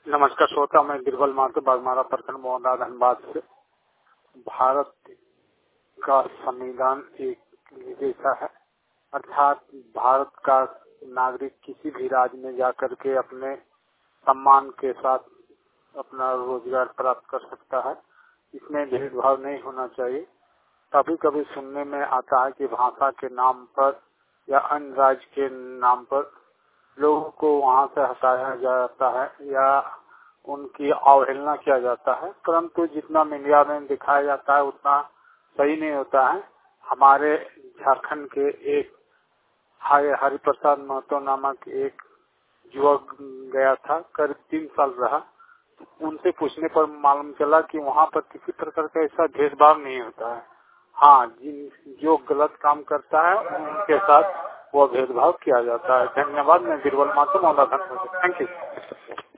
नमस्कार श्रोता, मैं बीरबल मातो बागमारा प्रखंड मोहनदास धनबाद से। भारत का संविधान एक जैसा है, अर्थात भारत का नागरिक किसी भी राज्य में जाकर के अपने सम्मान के साथ अपना रोजगार प्राप्त कर सकता है। इसमें भेदभाव नहीं होना चाहिए। कभी कभी सुनने में आता है कि भाषा के नाम पर या अन्य राज्य के नाम पर लोगों को वहां से हटाया जाता है या उनकी अवहेलना किया जाता है, परंतु जितना मीडिया में दिखाया जाता है उतना सही नहीं होता है। हमारे झारखंड के एक हरिप्रसाद महतो नामक एक युवक गया था, करीब 3 साल रहा। उनसे पूछने पर मालूम चला कि वहाँ पर किसी प्रकार का ऐसा भेदभाव नहीं होता है। हाँ, जो गलत काम करता है उनके साथ वो भेदभाव किया जाता है। धन्यवाद। मैं बीरबल मातो मोहनदास। Thank you.